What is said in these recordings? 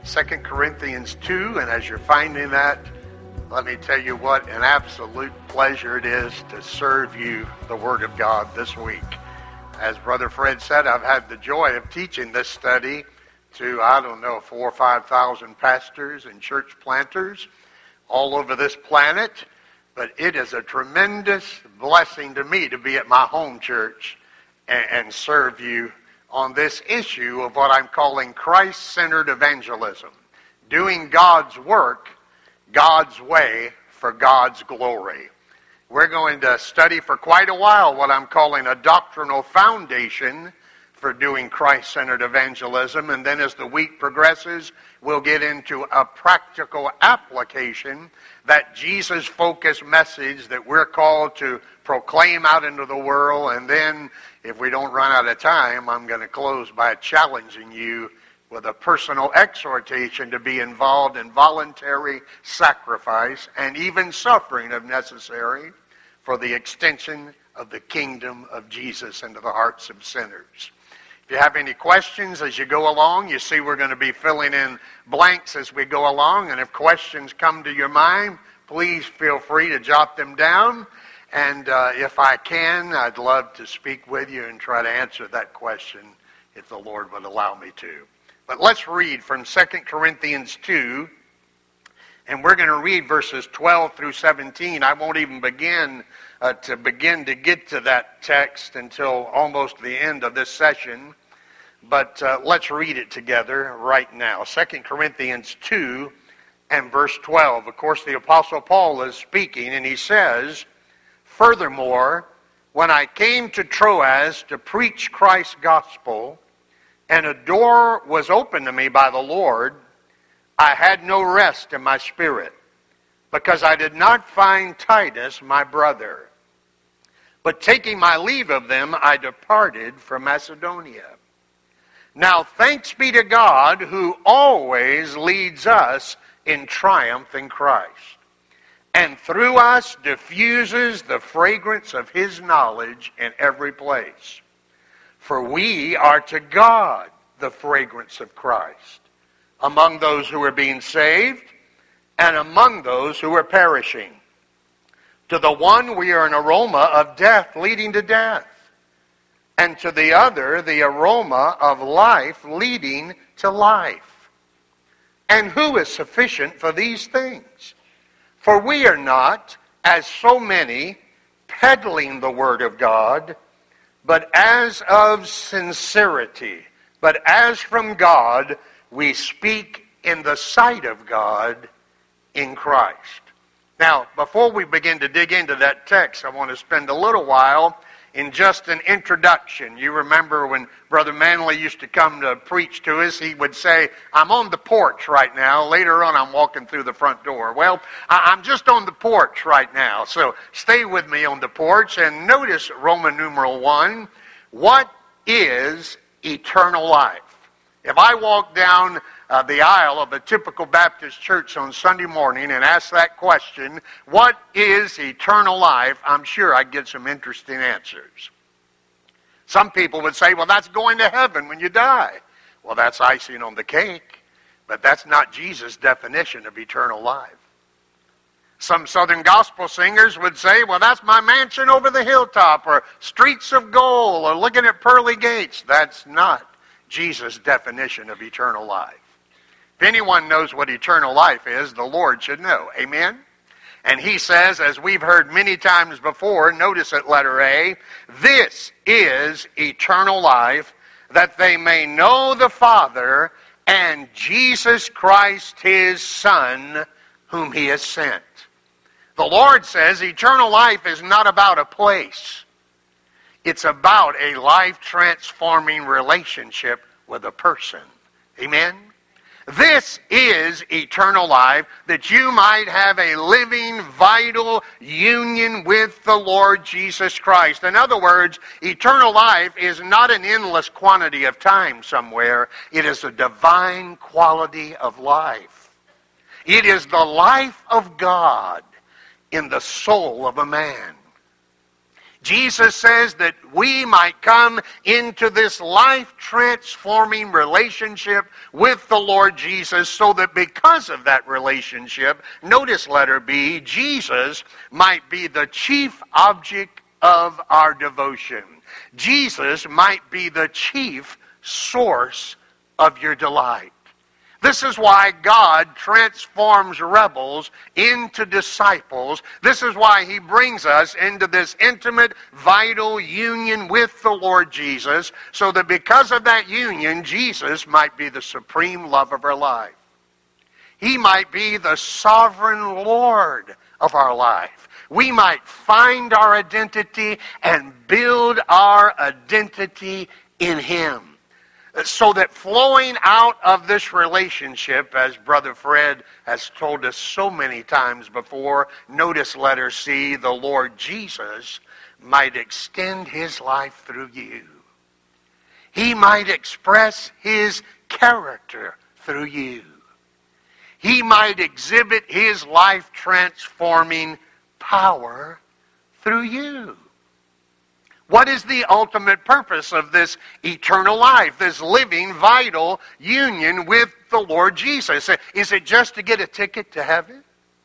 2 Corinthians 2, and as you're finding that, let me tell you what an absolute pleasure it is to serve you the Word of God this week. As Brother Fred said, I've had the joy of teaching this study to, 4,000 or 5,000 pastors and church planters all over this planet, but it is a tremendous blessing to me to be at my home church and serve you on this issue of what I'm calling Christ-centered evangelism, doing God's work God's way for God's glory. We're going to study for quite a while what I'm calling a doctrinal foundation for doing Christ-centered evangelism, and then as the week progresses, we'll get into a practical application, that Jesus-focused message that we're called to proclaim out into the world. And then, if we don't run out of time, I'm going to close by challenging you with a personal exhortation to be involved in voluntary sacrifice and even suffering if necessary for the extension of the kingdom of Jesus into the hearts of sinners. If you have any questions as you go along, you see we're going to be filling in blanks as we go along, and if questions come to your mind, please feel free to jot them down, and if I can, I'd love to speak with you and try to answer that question if the Lord would allow me to. But let's read from 2 Corinthians 2, and we're going to read verses 12 through 17. I won't even begin to get to that text until almost the end of this session, but let's read it together right now. 2 Corinthians 2 and verse 12. Of course, the Apostle Paul is speaking, and he says, "Furthermore, when I came to Troas to preach Christ's gospel, and a door was opened to me by the Lord, I had no rest in my spirit, because I did not find Titus my brother. But taking my leave of them, I departed from Macedonia. Now thanks be to God, who always leads us in triumph in Christ, and through us diffuses the fragrance of His knowledge in every place. For we are to God the fragrance of Christ, among those who are being saved and among those who are perishing. To the one we are an aroma of death leading to death, and to the other the aroma of life leading to life. And who is sufficient for these things? For we are not, as so many, peddling the word of God, but as of sincerity, but as from God, we speak in the sight of God in Christ." Now, before we begin to dig into that text, I want to spend a little while in just an introduction. You remember when Brother Manley used to come to preach to us, he would say, "I'm on the porch right now. Later on, I'm walking through the front door." Well, I'm just on the porch right now, so stay with me on the porch and notice Roman numeral 1. What is eternal life? If I walk down the aisle of a typical Baptist church on Sunday morning and ask that question, what is eternal life, I'm sure I'd get some interesting answers. Some people would say, well, that's going to heaven when you die. Well, that's icing on the cake, but that's not Jesus' definition of eternal life. Some Southern gospel singers would say, well, that's my mansion over the hilltop, or streets of gold, or looking at pearly gates. That's not Jesus' definition of eternal life. If anyone knows what eternal life is, the Lord should know. Amen? And He says, as we've heard many times before, notice at letter A, "This is eternal life, that they may know the Father and Jesus Christ His Son, whom He has sent." The Lord says eternal life is not about a place. It's about a life-transforming relationship with a person. Amen? This is eternal life, that you might have a living, vital union with the Lord Jesus Christ. In other words, eternal life is not an endless quantity of time somewhere. It is a divine quality of life. It is the life of God in the soul of a man. Jesus says that we might come into this life-transforming relationship with the Lord Jesus, so that because of that relationship, notice letter B, Jesus might be the chief object of our devotion. Jesus might be the chief source of your delight. This is why God transforms rebels into disciples. This is why He brings us into this intimate, vital union with the Lord Jesus, so that because of that union, Jesus might be the supreme love of our life. He might be the sovereign Lord of our life. We might find our identity and build our identity in Him. So that flowing out of this relationship, as Brother Fred has told us so many times before, notice letter C, the Lord Jesus might extend His life through you. He might express His character through you. He might exhibit His life-transforming power through you. What is the ultimate purpose of this eternal life, this living, vital union with the Lord Jesus? Is it just to get a ticket to heaven?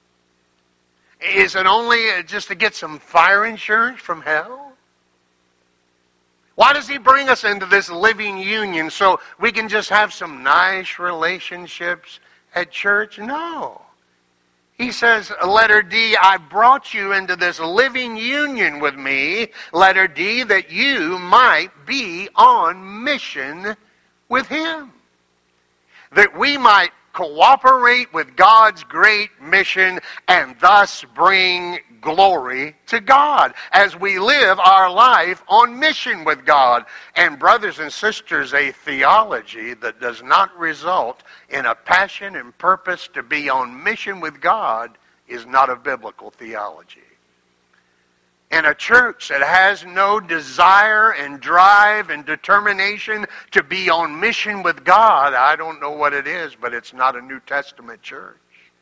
Is it only just to get some fire insurance from hell? Why does He bring us into this living union so we can just have some nice relationships at church? No. He says, letter D, I brought you into this living union with me, letter D, that you might be on mission with Him. That we might cooperate with God's great mission and thus bring glory to God as we live our life on mission with God. And brothers and sisters, a theology that does not result in a passion and purpose to be on mission with God is not a biblical theology. And a church that has no desire and drive and determination to be on mission with God, I don't know what it is, but it's not a New Testament church.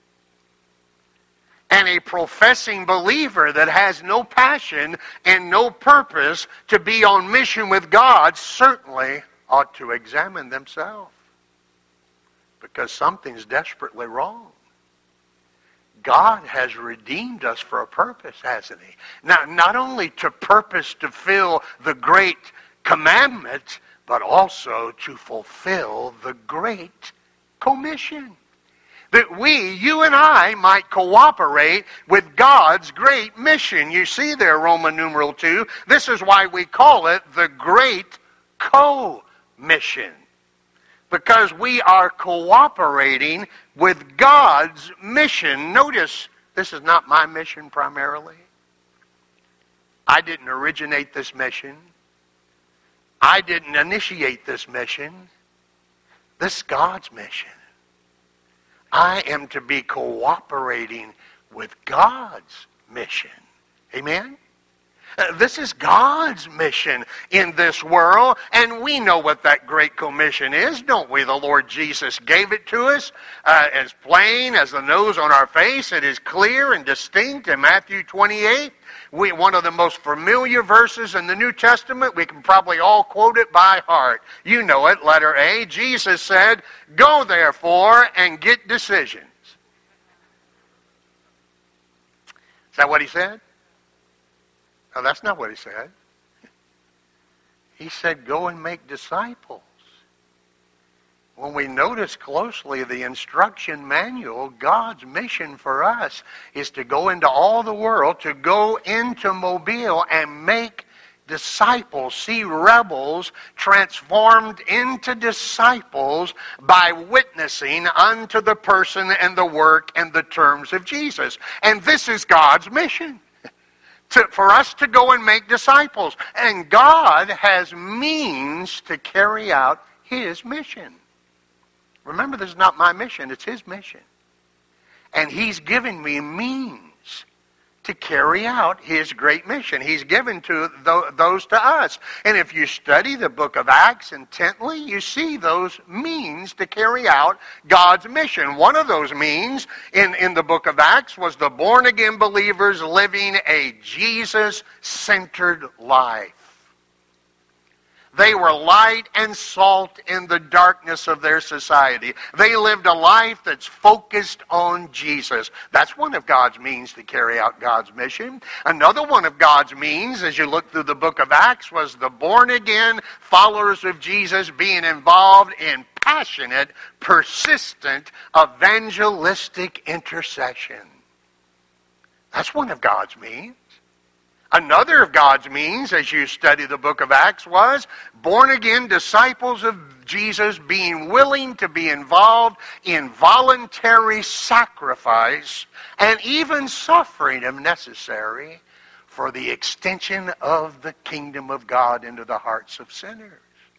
And a professing believer that has no passion and no purpose to be on mission with God certainly ought to examine themselves, because something's desperately wrong. God has redeemed us for a purpose, hasn't He? Now, not only to purpose to fill the great commandment, but also to fulfill the great commission. That we, you and I, might cooperate with God's great mission. You see there, Roman numeral 2, this is why we call it the Great Co-Mission. Because we are cooperating with God's mission. Notice, this is not my mission primarily. I didn't originate this mission. I didn't initiate this mission. This is God's mission. I am to be cooperating with God's mission. Amen? This is God's mission in this world, and we know what that great commission is, don't we? The Lord Jesus gave it to us as plain as the nose on our face. It is clear and distinct in Matthew 28. One of the most familiar verses in the New Testament. We can probably all quote it by heart. You know it, letter A. Jesus said, "Go therefore and get decisions." Is that what He said? No, that's not what He said. He said, go and make disciples. When we notice closely the instruction manual, God's mission for us is to go into all the world, to go into Mobile and make disciples, see rebels transformed into disciples by witnessing unto the person and the work and the terms of Jesus. And this is God's mission. For us to go and make disciples. And God has means to carry out His mission. Remember, this is not my mission, it's His mission. And He's given me means to carry out his great mission. He's given to those to us. And if you study the book of Acts intently, you see those means to carry out God's mission. One of those means in the book of Acts was the born-again believers living a Jesus-centered life. They were light and salt in the darkness of their society. They lived a life that's focused on Jesus. That's one of God's means to carry out God's mission. Another one of God's means, as you look through the book of Acts, was the born-again followers of Jesus being involved in passionate, persistent, evangelistic intercession. That's one of God's means. Another of God's means, as you study the book of Acts, was born-again disciples of Jesus being willing to be involved in voluntary sacrifice and even suffering if necessary for the extension of the kingdom of God into the hearts of sinners.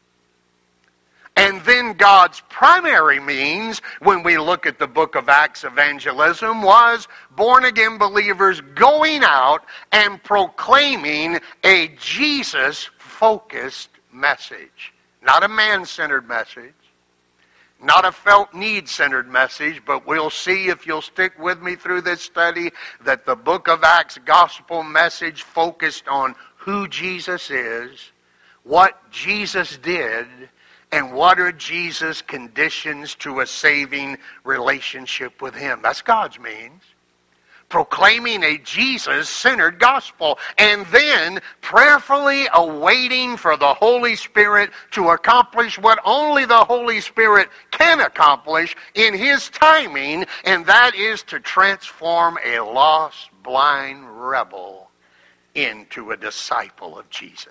And then God's primary means, when we look at the book of Acts evangelism, was born-again believers going out and proclaiming a Jesus-focused message. Not a man-centered message. Not a felt need-centered message, but we'll see, if you'll stick with me through this study, that the book of Acts gospel message focused on who Jesus is, what Jesus did, and what are Jesus' conditions to a saving relationship with him. That's God's means. Proclaiming a Jesus-centered gospel, and then prayerfully awaiting for the Holy Spirit to accomplish what only the Holy Spirit can accomplish in his timing, and that is to transform a lost, blind rebel into a disciple of Jesus.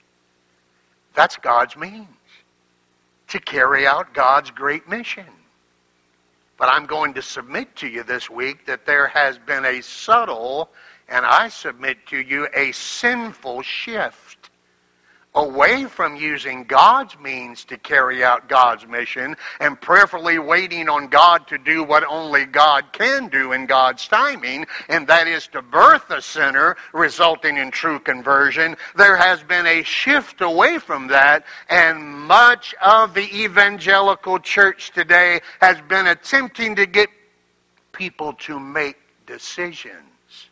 That's God's means to carry out God's great mission. But I'm going to submit to you this week that there has been a subtle, and I submit to you, a sinful shift away from using God's means to carry out God's mission and prayerfully waiting on God to do what only God can do in God's timing, and that is to birth a sinner, resulting in true conversion. There has been a shift away from that, and much of the evangelical church today has been attempting to get people to make decisions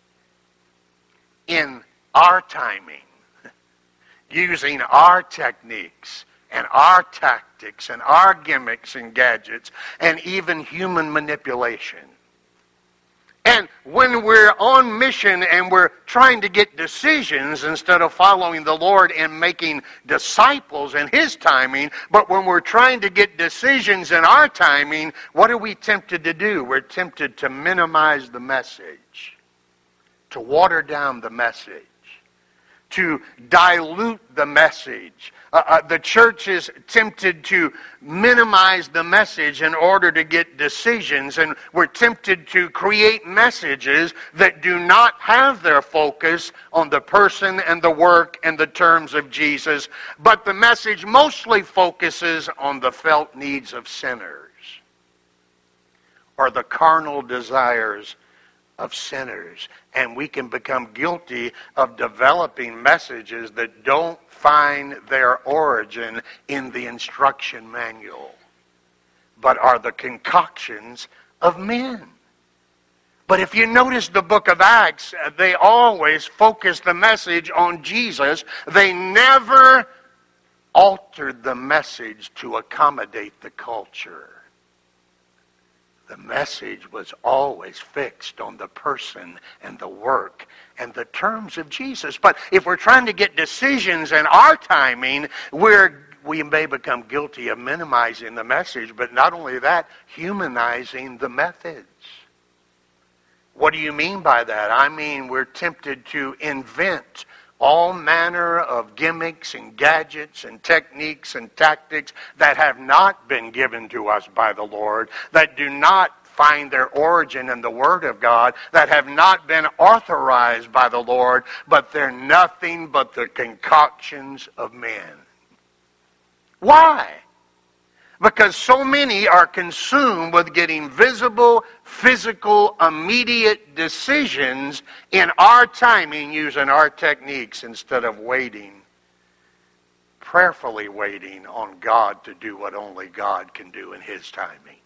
in our timing, using our techniques and our tactics and our gimmicks and gadgets and even human manipulation. And when we're on mission and we're trying to get decisions instead of following the Lord and making disciples in his timing, but when we're trying to get decisions in our timing, what are we tempted to do? We're tempted to minimize the message, to water down the message, to dilute the message. The church is tempted to minimize the message in order to get decisions, and we're tempted to create messages that do not have their focus on the person and the work and the terms of Jesus, but the message mostly focuses on the felt needs of sinners or the carnal desires of sinners. And we can become guilty of developing messages that don't find their origin in the instruction manual, but are the concoctions of men. But if you notice the book of Acts, they always focus the message on Jesus. They never altered the message to accommodate the culture. The message was always fixed on the person and the work and the terms of Jesus. But if we're trying to get decisions in our timing, we may become guilty of minimizing the message, but not only that, humanizing the methods. What do you mean by that? I mean, we're tempted to invent all manner of gimmicks and gadgets and techniques and tactics that have not been given to us by the Lord, that do not find their origin in the Word of God, that have not been authorized by the Lord, but they're nothing but the concoctions of men. Why? Because so many are consumed with getting visible, physical, immediate decisions in our timing using our techniques instead of waiting, prayerfully waiting on God to do what only God can do in His timing.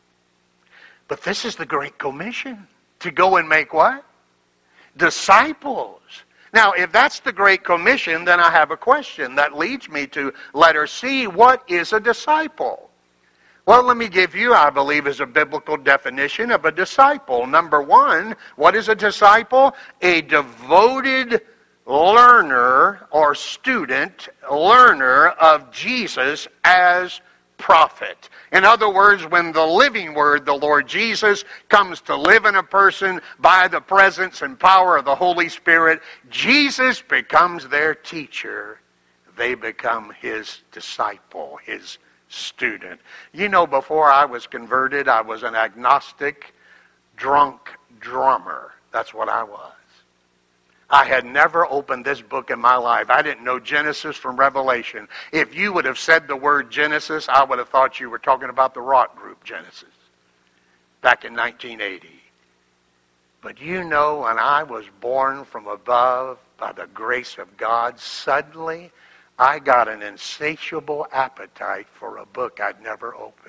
But this is the Great Commission. To go and make what? Disciples. Now, if that's the Great Commission, then I have a question that leads me to letter C. What is a disciple? Well, let me give you, I believe, is a biblical definition of a disciple. Number one, what is a disciple? A devoted learner or student, learner of Jesus as prophet. In other words, when the living Word, the Lord Jesus, comes to live in a person by the presence and power of the Holy Spirit, Jesus becomes their teacher. They become His disciple, His student. You know, before I was converted, I was an agnostic, drunk drummer. That's what I was. I had never opened this book in my life. I didn't know Genesis from Revelation. If you would have said the word Genesis, I would have thought you were talking about the rock group Genesis back in 1980. But you know, when I was born from above by the grace of God, suddenly I got an insatiable appetite for a book I'd never opened.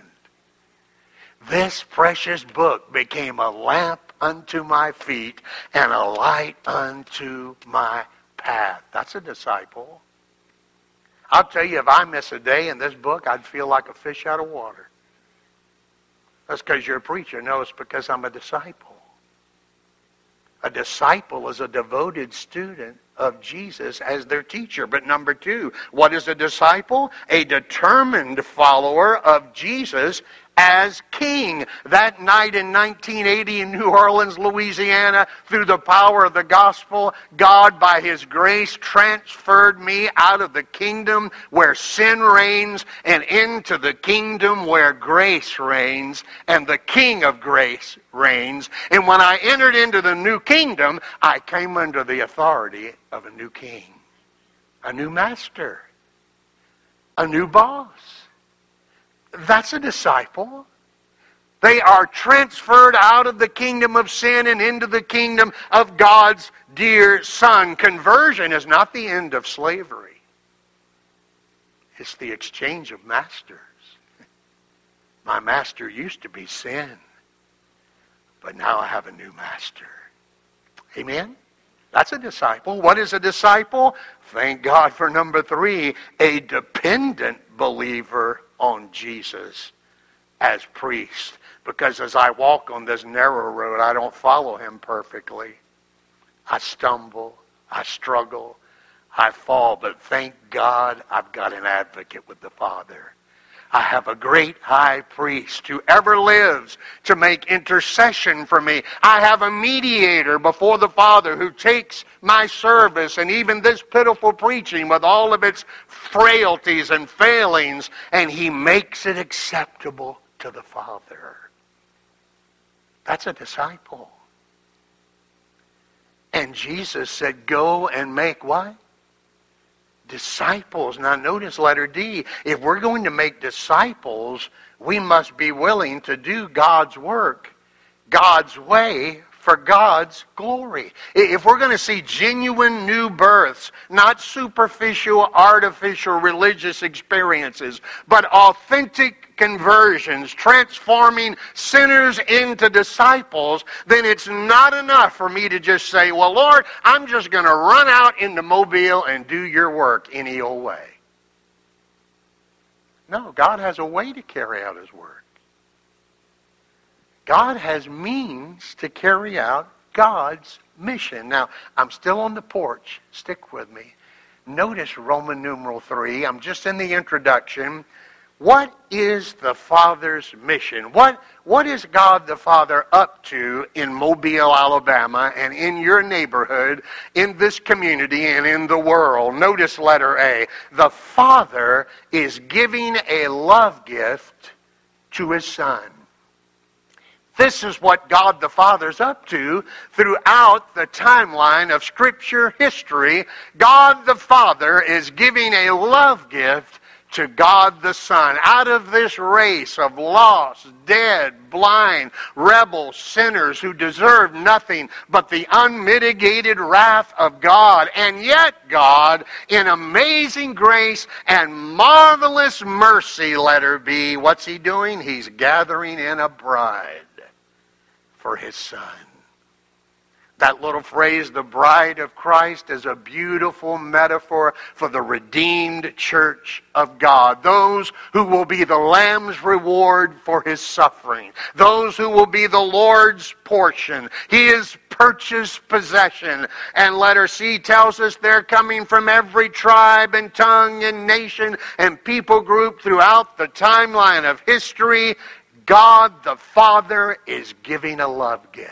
This precious book became a lamp unto my feet and a light unto my path. That's a disciple. I'll tell you, if I miss a day in this book, I'd feel like a fish out of water. That's because you're a preacher. No, it's because I'm a disciple. A disciple is a devoted student of Jesus as their teacher. But number two, what is a disciple? A determined follower of Jesus as King. That night in 1980 in New Orleans, Louisiana, through the power of the gospel, God, by His grace, transferred me out of the kingdom where sin reigns and into the kingdom where grace reigns and the King of grace reigns. And when I entered into the new kingdom, I came under the authority of a new king, a new master, a new boss. That's a disciple. They are transferred out of the kingdom of sin and into the kingdom of God's dear Son. Conversion is not the end of slavery. It's the exchange of masters. My master used to be sin, but now I have a new master. Amen? That's a disciple. What is a disciple? Thank God for number three, a dependent believer on Jesus as priest. Because as I walk on this narrow road, I don't follow Him perfectly. I stumble, I struggle, I fall, but thank God I've got an advocate with the Father. I have a great high priest who ever lives to make intercession for me. I have a mediator before the Father who takes my service and even this pitiful preaching with all of its frailties and failings, and He makes it acceptable to the Father. That's a disciple. And Jesus said, go and make what? Disciples. Now notice letter D. If we're going to make disciples, we must be willing to do God's work, God's way, for God's glory. If we're going to see genuine new births, not superficial, artificial religious experiences, but authentic conversions, transforming sinners into disciples, then it's not enough for me to just say, well, Lord, I'm just going to run out into Mobile and do your work any old way. No, God has a way to carry out His work. God has means to carry out God's mission. Now, I'm still on the porch. Stick with me. Notice Roman numeral 3. I'm just in the introduction. What is the Father's mission? What is God the Father up to in Mobile, Alabama, and in your neighborhood, in this community, and in the world? Notice letter A. The Father is giving a love gift to His Son. This is what God the Father's up to throughout the timeline of Scripture history. God the Father is giving a love gift to God the Son, out of this race of lost, dead, blind, rebel sinners who deserve nothing but the unmitigated wrath of God. And yet God, in amazing grace and marvelous mercy, let her be, what's He doing? He's gathering in a bride for His Son. That little phrase, the bride of Christ, is a beautiful metaphor for the redeemed church of God. Those who will be the Lamb's reward for His suffering. Those who will be the Lord's portion. His purchased possession. And letter C tells us they're coming from every tribe and tongue and nation and people group throughout the timeline of history. God the Father is giving a love gift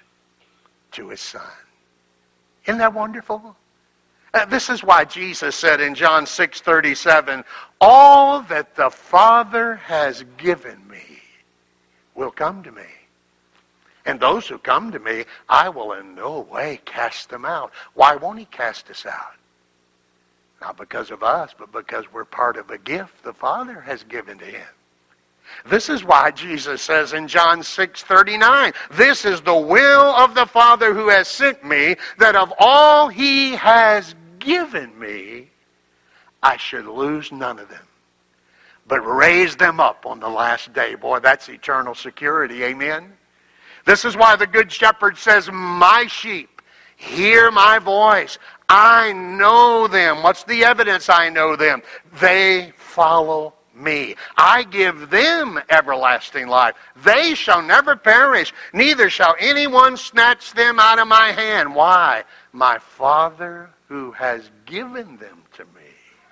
to His Son. Isn't that wonderful? This is why Jesus said in John 6:37, all that the Father has given me will come to me. And those who come to me, I will in no way cast them out. Why won't He cast us out? Not because of us, but because we're part of a gift the Father has given to Him. This is why Jesus says in John 6:39, this is the will of the Father who has sent me, that of all He has given me, I should lose none of them, but raise them up on the last day. Boy, that's eternal security. Amen? This is why the Good Shepherd says, my sheep hear my voice. I know them. What's the evidence I know them? They follow me. I give them everlasting life. They shall never perish, neither shall anyone snatch them out of my hand. Why? My Father who has given them to me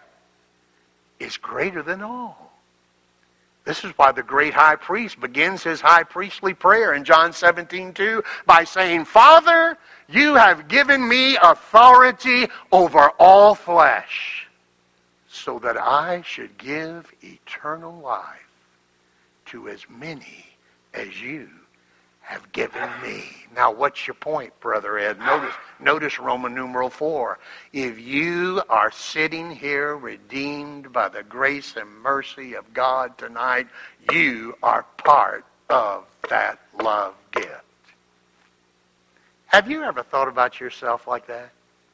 is greater than all. This is why the great high priest begins his high priestly prayer in John 17:2 by saying, Father, you have given me authority over all flesh, so that I should give eternal life to as many as you have given me. Now, what's your point, Brother Ed? Notice Roman numeral 4. If you are sitting here redeemed by the grace and mercy of God tonight, you are part of that love gift. Have you ever thought about yourself like that?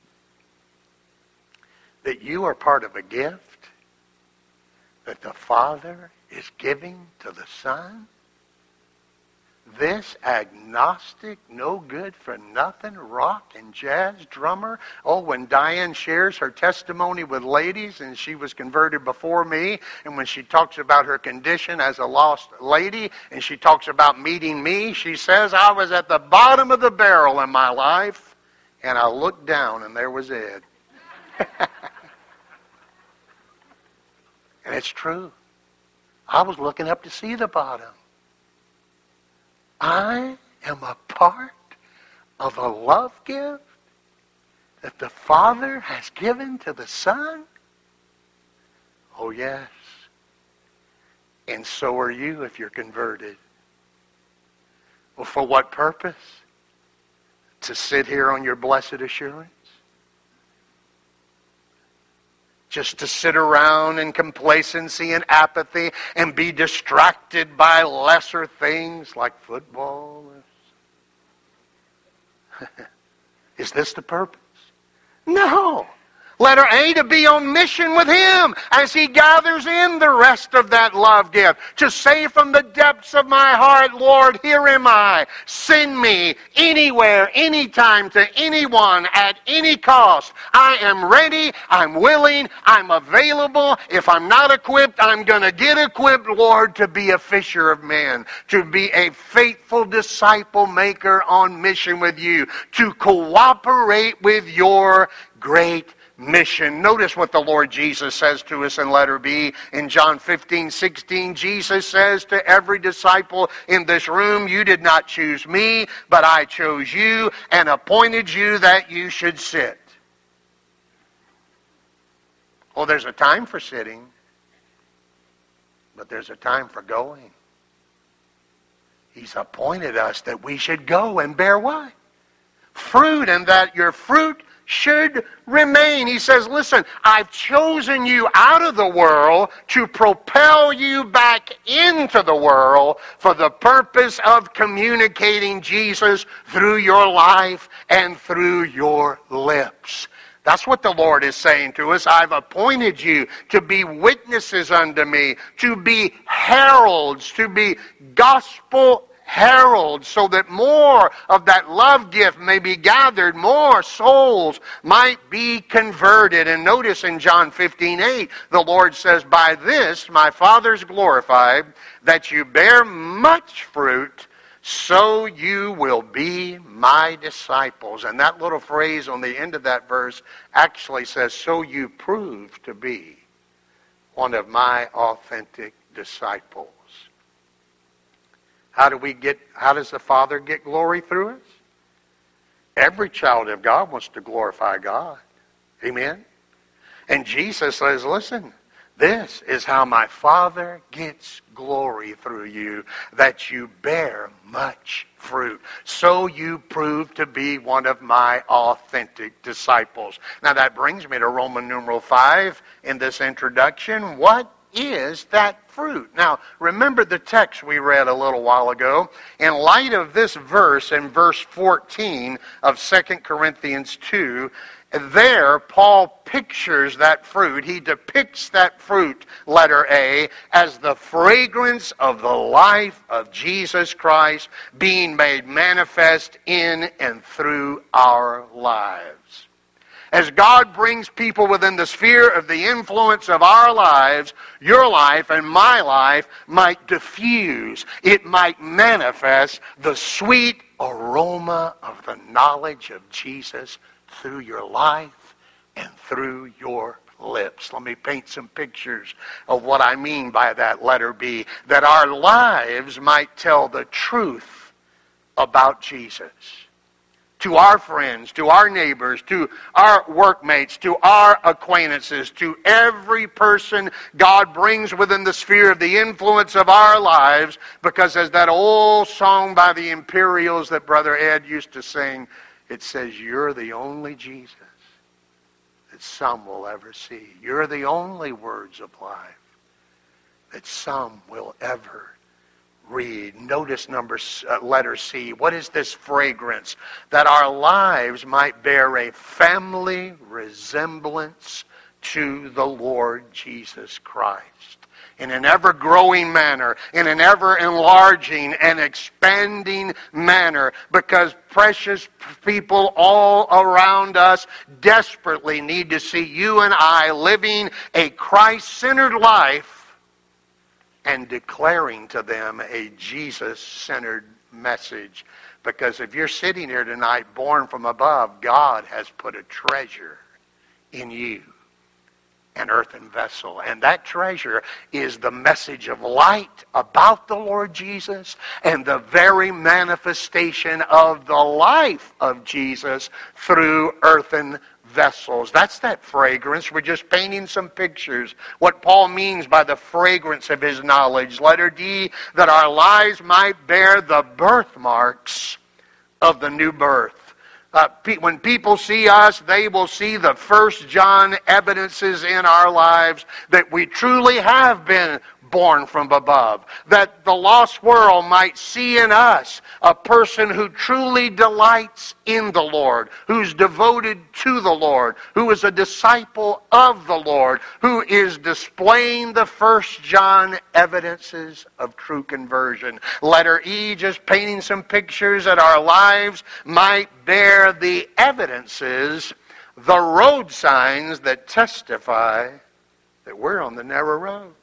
That you are part of a gift that the Father is giving to the Son? This agnostic, no good for nothing, rock and jazz drummer. Oh, when Diane shares her testimony with ladies, and she was converted before me, and when she talks about her condition as a lost lady, and she talks about meeting me, she says, I was at the bottom of the barrel in my life, and I looked down, and there was Ed. And it's true. I was looking up to see the bottom. I am a part of a love gift that the Father has given to the Son. Oh, yes. And so are you if you're converted. Well, for what purpose? To sit here on your blessed assurance? Just to sit around in complacency and apathy and be distracted by lesser things like football? Is this the purpose? No. Letter A, to be on mission with Him as He gathers in the rest of that love gift. To say from the depths of my heart, Lord, here am I. Send me anywhere, anytime, to anyone, at any cost. I am ready, I'm willing, I'm available. If I'm not equipped, I'm going to get equipped, Lord, to be a fisher of men. To be a faithful disciple maker on mission with You. To cooperate with Your great mission. Notice what the Lord Jesus says to us in letter B. In John 15:16, Jesus says to every disciple in this room, you did not choose me, but I chose you and appointed you that you should sit. Oh, there's a time for sitting, but there's a time for going. He's appointed us that we should go and bear what? Fruit, and that your fruit should remain. He says, listen, I've chosen you out of the world to propel you back into the world for the purpose of communicating Jesus through your life and through your lips. That's what the Lord is saying to us. I've appointed you to be witnesses unto me, to be heralds, to be gospel heralds, so that more of that love gift may be gathered, more souls might be converted. And notice in John 15:8, the Lord says, by this my Father's glorified, that you bear much fruit, so you will be my disciples. And that little phrase on the end of that verse actually says, so you prove to be one of my authentic disciples. How does the Father get glory through us? Every child of God wants to glorify God. Amen? And Jesus says, listen, this is how my Father gets glory through you, that you bear much fruit. So you prove to be one of my authentic disciples. Now that brings me to Roman numeral 5 in this introduction. What is that fruit? Now, remember the text we read a little while ago. In light of this verse, in verse 14 of 2 Corinthians 2, there, Paul pictures that fruit. He depicts that fruit, letter A, as the fragrance of the life of Jesus Christ being made manifest in and through our lives. As God brings people within the sphere of the influence of our lives, your life and my life might diffuse. It might manifest the sweet aroma of the knowledge of Jesus through your life and through your lips. Let me paint some pictures of what I mean by that, letter B. That our lives might tell the truth about Jesus. To our friends, to our neighbors, to our workmates, to our acquaintances, to every person God brings within the sphere of the influence of our lives, because as that old song by the Imperials that Brother Ed used to sing, it says, you're the only Jesus that some will ever see. You're the only words of life that some will ever read. Notice letter C. What is this fragrance? That our lives might bear a family resemblance to the Lord Jesus Christ. In an ever-growing manner, in an ever-enlarging and expanding manner, because precious people all around us desperately need to see you and I living a Christ-centered life and declaring to them a Jesus-centered message. Because if you're sitting here tonight born from above, God has put a treasure in you, an earthen vessel. And that treasure is the message of light about the Lord Jesus and the very manifestation of the life of Jesus through earthen vessels. That's that fragrance. We're just painting some pictures. What Paul means by the fragrance of his knowledge. Letter D, that our lives might bear the birthmarks of the new birth. When people see us, they will see the 1 John evidences in our lives that we truly have been born from above. That the lost world might see in us a person who truly delights in the Lord, who's devoted to the Lord, who is a disciple of the Lord, who is displaying the 1 John evidences of true conversion. Letter E, just painting some pictures that our lives might bear the evidences, the road signs that testify that we're on the narrow road.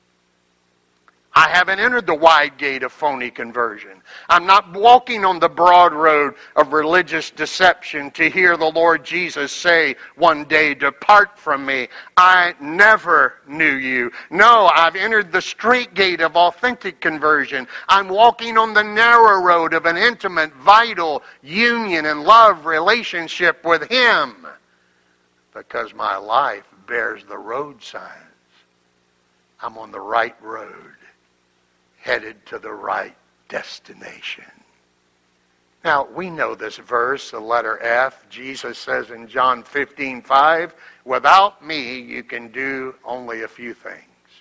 I haven't entered the wide gate of phony conversion. I'm not walking on the broad road of religious deception to hear the Lord Jesus say one day, depart from me. I never knew you. No, I've entered the straight gate of authentic conversion. I'm walking on the narrow road of an intimate, vital union and love relationship with Him, because my life bears the road signs. I'm on the right road, headed to the right destination. Now, we know this verse, the letter F. Jesus says in John 15:5, without me, you can do only a few things.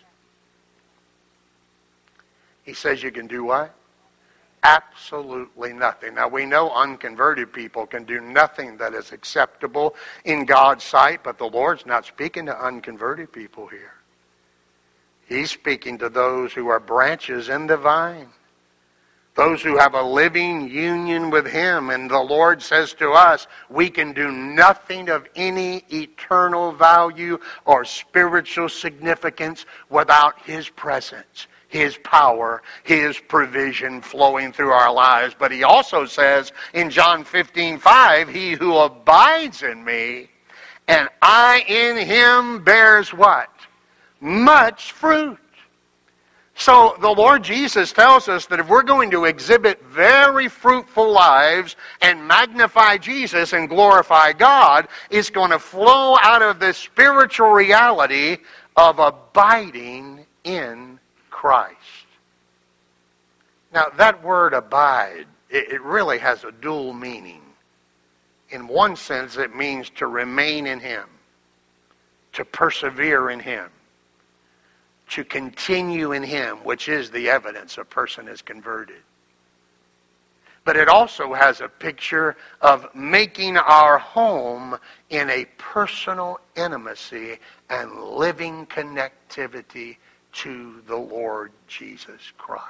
He says you can do what? Absolutely nothing. Now, we know unconverted people can do nothing that is acceptable in God's sight, but the Lord's not speaking to unconverted people here. He's speaking to those who are branches in the vine, those who have a living union with Him. And the Lord says to us, we can do nothing of any eternal value or spiritual significance without His presence, His power, His provision flowing through our lives. But He also says in John 15:5, he who abides in me and I in him bears what? Much fruit. So the Lord Jesus tells us that if we're going to exhibit very fruitful lives and magnify Jesus and glorify God, it's going to flow out of this spiritual reality of abiding in Christ. Now, that word abide, it really has a dual meaning. In one sense, it means to remain in Him, to persevere in Him, to continue in Him, which is the evidence a person is converted. But it also has a picture of making our home in a personal intimacy and living connectivity to the Lord Jesus Christ.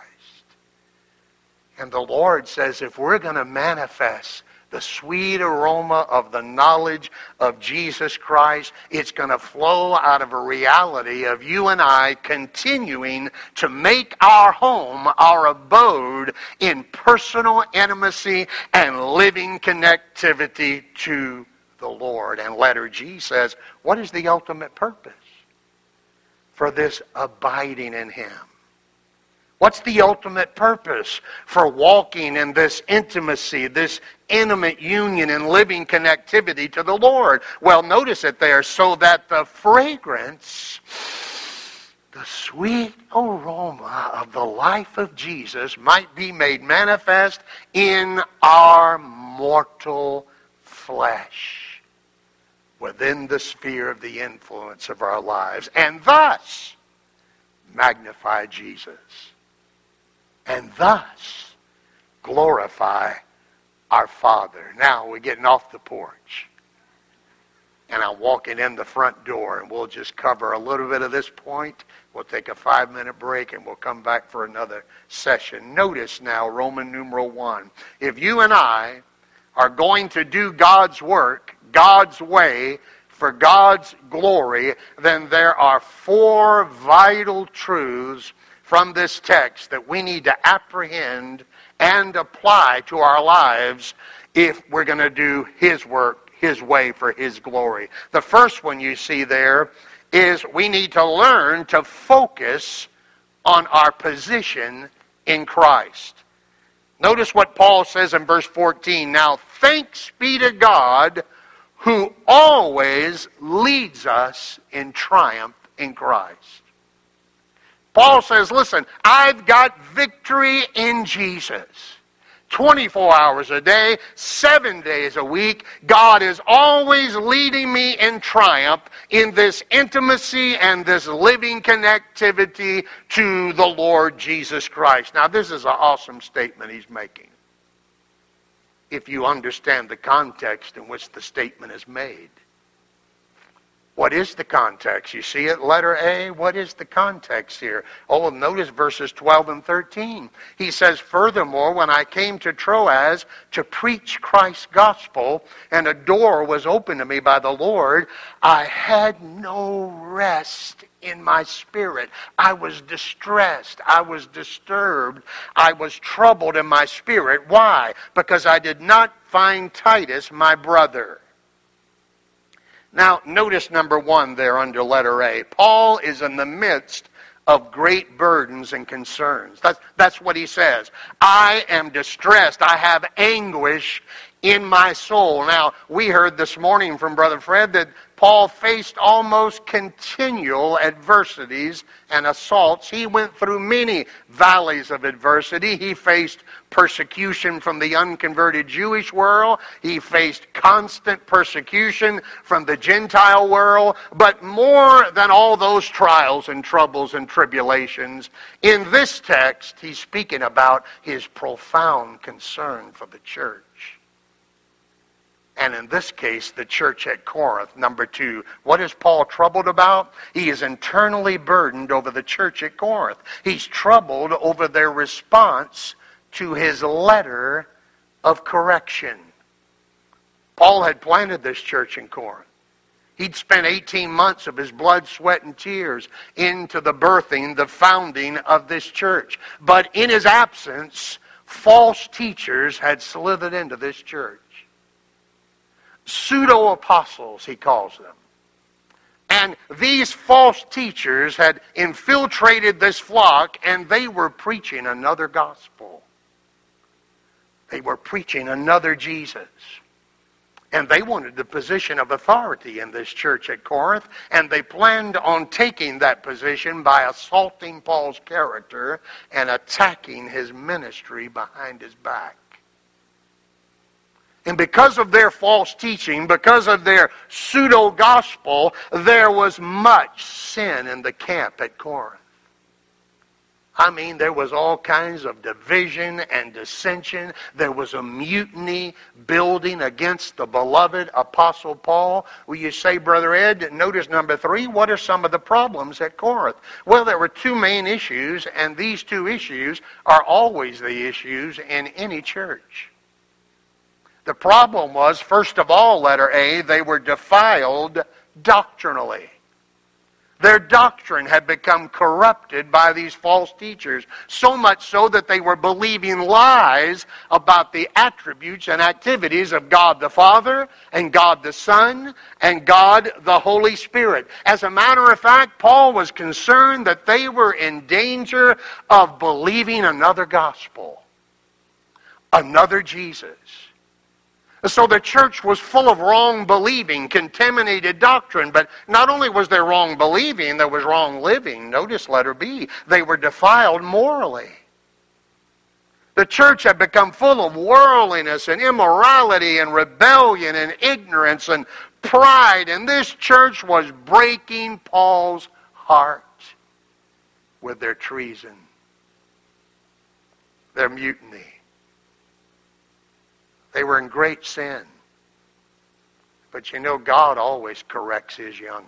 And the Lord says if we're going to manifest the sweet aroma of the knowledge of Jesus Christ, it's going to flow out of a reality of you and I continuing to make our home, our abode, in personal intimacy and living connectivity to the Lord. And letter G says, what is the ultimate purpose for this abiding in Him? What's the ultimate purpose for walking in this intimacy, this intimate union and living connectivity to the Lord? Well, notice it there, so that the fragrance, the sweet aroma of the life of Jesus might be made manifest in our mortal flesh, within the sphere of the influence of our lives, and thus magnify Jesus. And thus glorify our Father. Now we're getting off the porch. And I'm walking in the front door, and we'll just cover a little bit of this point. We'll take a 5-minute break, and we'll come back for another session. Notice now, Roman numeral 1. If you and I are going to do God's work, God's way, for God's glory, then there are 4 vital truths from this text that we need to apprehend and apply to our lives if we're going to do His work, His way, for His glory. The first one you see there is we need to learn to focus on our position in Christ. Notice what Paul says in verse 14. Now thanks be to God who always leads us in triumph in Christ. Paul says, listen, I've got victory in Jesus. 24 hours a day, 7 days a week, God is always leading me in triumph in this intimacy and this living connectivity to the Lord Jesus Christ. Now, this is an awesome statement he's making, if you understand the context in which the statement is made. What is the context? You see it, letter A? What is the context here? Oh, notice verses 12 and 13. He says, furthermore, when I came to Troas to preach Christ's gospel, and a door was opened to me by the Lord, I had no rest in my spirit. I was distressed. I was disturbed. I was troubled in my spirit. Why? Because I did not find Titus, my brother. Now, notice number 1 there under letter A. Paul is in the midst of great burdens and concerns. That's what he says. I am distressed. I have anguish in my soul. Now, we heard this morning from Brother Fred that Paul faced almost continual adversities and assaults. He went through many valleys of adversity. He faced persecution from the unconverted Jewish world. He faced constant persecution from the Gentile world. But more than all those trials and troubles and tribulations, in this text, he's speaking about his profound concern for the church. And in this case, the church at Corinth. Number 2, what is Paul troubled about? He is internally burdened over the church at Corinth. He's troubled over their response to his letter of correction. Paul had planted this church in Corinth. He'd spent 18 months of his blood, sweat, and tears into the birthing, the founding of this church. But in his absence, false teachers had slithered into this church. Pseudo-apostles, he calls them. And these false teachers had infiltrated this flock, and they were preaching another gospel. They were preaching another Jesus. And they wanted the position of authority in this church at Corinth, and they planned on taking that position by assaulting Paul's character and attacking his ministry behind his back. And because of their false teaching, because of their pseudo-gospel, there was much sin in the camp at Corinth. I mean, there was all kinds of division and dissension. There was a mutiny building against the beloved Apostle Paul. Will you say, Brother Ed, notice number 3, what are some of the problems at Corinth? Well, there were 2 main issues, and these 2 issues are always the issues in any church. The problem was, first of all, letter A, they were defiled doctrinally. Their doctrine had become corrupted by these false teachers, so much so that they were believing lies about the attributes and activities of God the Father and God the Son and God the Holy Spirit. As a matter of fact, Paul was concerned that they were in danger of believing another gospel, another Jesus. So the church was full of wrong believing, contaminated doctrine. But not only was there wrong believing, there was wrong living. Notice letter B. They were defiled morally. The church had become full of worldliness and immorality and rebellion and ignorance and pride. And this church was breaking Paul's heart with their treason, their mutiny. They were in great sin. But you know, God always corrects His young'uns.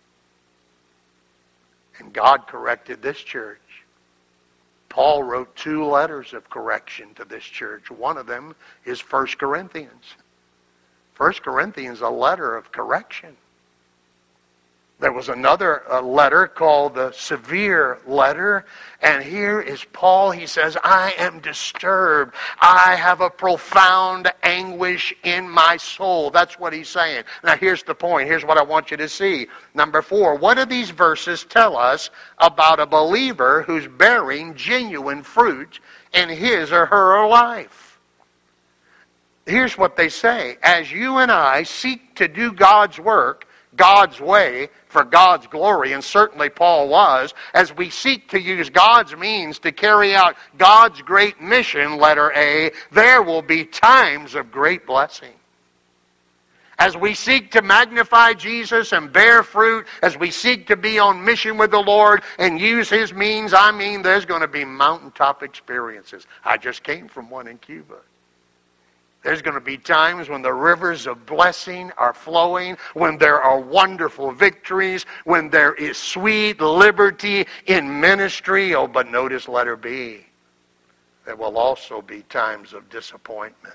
And God corrected this church. Paul wrote 2 letters of correction to this church. One of them is 1 Corinthians. 1 Corinthians, a letter of correction. There was another letter called the severe letter. And here is Paul. He says, I am disturbed. I have a profound anguish in my soul. That's what he's saying. Now here's the point. Here's what I want you to see. Number 4, what do these verses tell us about a believer who's bearing genuine fruit in his or her life? Here's what they say. As you and I seek to do God's work, God's way, for God's glory, and certainly Paul was, as we seek to use God's means to carry out God's great mission, letter A, there will be times of great blessing. As we seek to magnify Jesus and bear fruit, as we seek to be on mission with the Lord and use His means, I mean, there's going to be mountaintop experiences. I just came from one in Cuba. There's going to be times when the rivers of blessing are flowing, when there are wonderful victories, when there is sweet liberty in ministry. Oh, but notice letter B. There will also be times of disappointment.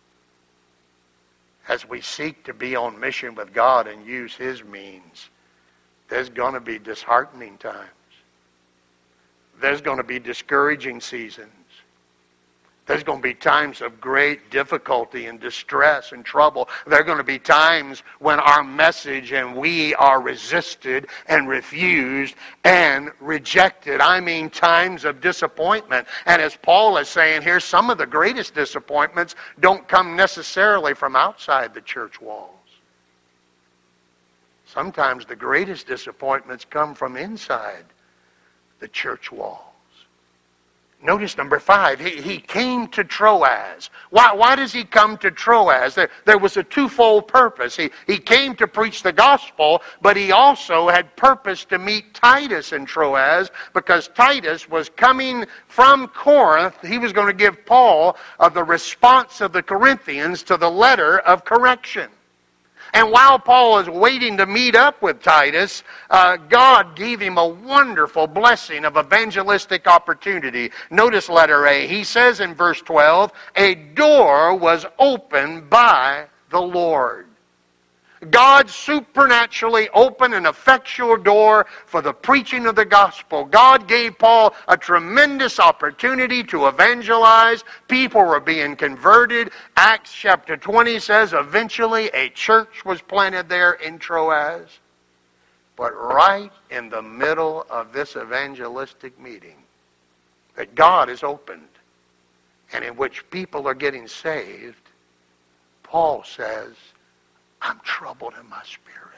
As we seek to be on mission with God and use His means, there's going to be disheartening times. There's going to be discouraging seasons. There's going to be times of great difficulty and distress and trouble. There are going to be times when our message and we are resisted and refused and rejected. I mean, times of disappointment. And as Paul is saying here, some of the greatest disappointments don't come necessarily from outside the church walls. Sometimes the greatest disappointments come from inside the church walls. Notice number 5, he came to Troas. Why does he come to Troas? There was a twofold purpose. He came to preach the gospel, but he also had purpose to meet Titus in Troas, because Titus was coming from Corinth. He was going to give Paul the response of the Corinthians to the letter of correction. And while Paul is waiting to meet up with Titus, God gave him a wonderful blessing of evangelistic opportunity. Notice letter A. He says in verse 12, a door was opened by the Lord. God supernaturally opened an effectual door for the preaching of the gospel. God gave Paul a tremendous opportunity to evangelize. People were being converted. Acts chapter 20 says eventually a church was planted there in Troas. But right in the middle of this evangelistic meeting that God has opened and in which people are getting saved, Paul says, I'm troubled in my spirit.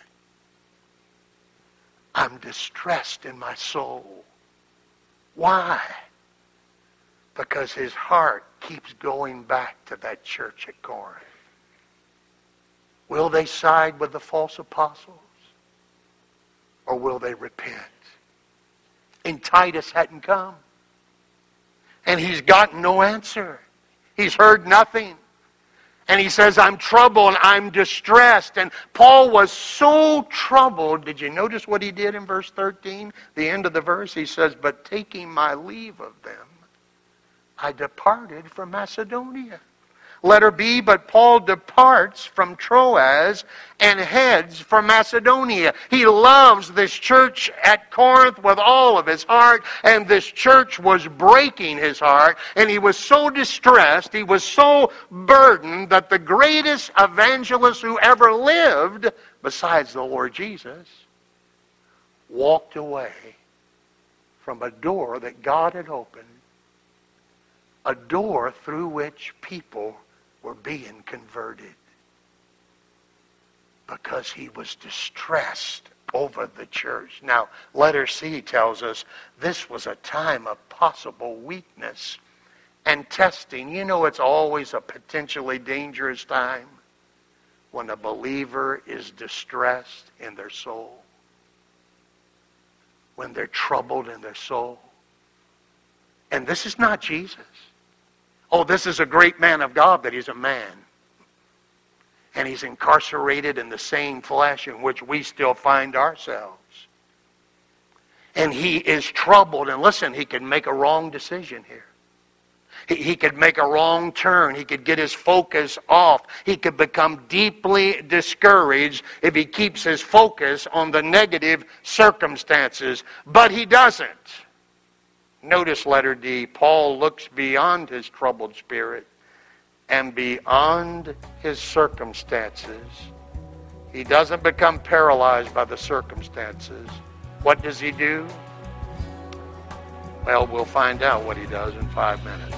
I'm distressed in my soul. Why? Because his heart keeps going back to that church at Corinth. Will they side with the false apostles? Or will they repent? And Titus hadn't come. And he's gotten no answer. He's heard nothing. And he says, I'm troubled, I'm distressed. And Paul was so troubled. Did you notice what he did in verse 13? The end of the verse, he says, but taking my leave of them, I departed from Macedonia. Letter B, but Paul departs from Troas and heads for Macedonia. He loves this church at Corinth with all of his heart, and this church was breaking his heart, and he was so distressed, he was so burdened that the greatest evangelist who ever lived, besides the Lord Jesus, walked away from a door that God had opened, a door through which people were being converted, because he was distressed over the church. Now, letter C tells us this was a time of possible weakness and testing. You know, it's always a potentially dangerous time when a believer is distressed in their soul, when they're troubled in their soul. And this is not Jesus. Oh, this is a great man of God, but he's a man. And he's incarcerated in the same flesh in which we still find ourselves. And he is troubled. And listen, he could make a wrong decision here. He could make a wrong turn. He could get his focus off. He could become deeply discouraged if he keeps his focus on the negative circumstances. But he doesn't. Notice letter D, Paul looks beyond his troubled spirit and beyond his circumstances. He doesn't become paralyzed by the circumstances. What does he do? Well, we'll find out what he does in 5 minutes.